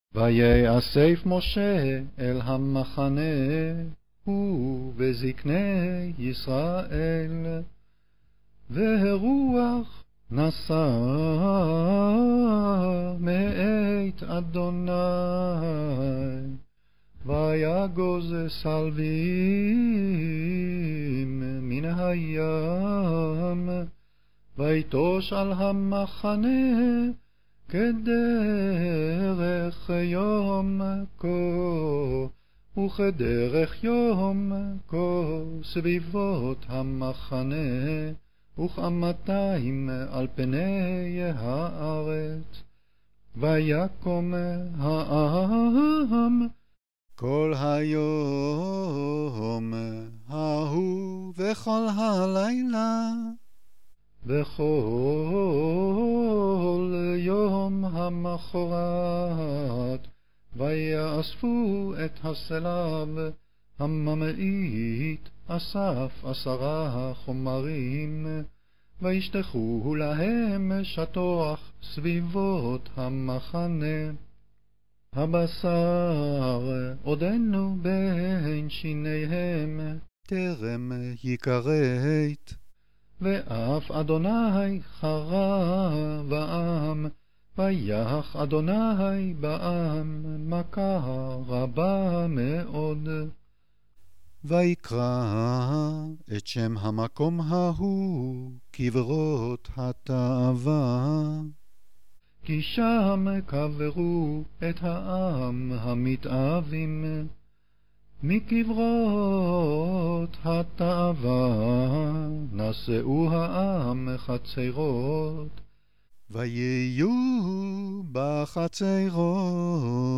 ויאסף משה אל המחנה, הוא וזקני ישראל, והרוח נסע מאת אדוני, ויגוז סלעים מן הים, ויטוש על המחנה כדרך יום כה, וכדרך יום כה סביבות המחנה, וכ200 על פני הארץ. ויקום העם כל היום ההוא וכל הלילה, וכל יום המחרת, ויאספו את הסלב הממעיט, אסף 10 חומרים, וישטחו להם שטוח סביבות המחנה. הבשר עודנו בין שיניהם, טרם יכרת, ואף אדוני חרה בעם, ויח אדוני בעם מכה רבה מאוד. ויקרא את שם המקום ההוא קברות התאווה, כי שם קברו את העם המתאווים. מקברות התאווה נשאו העם חצרות, ויהיו בחצרות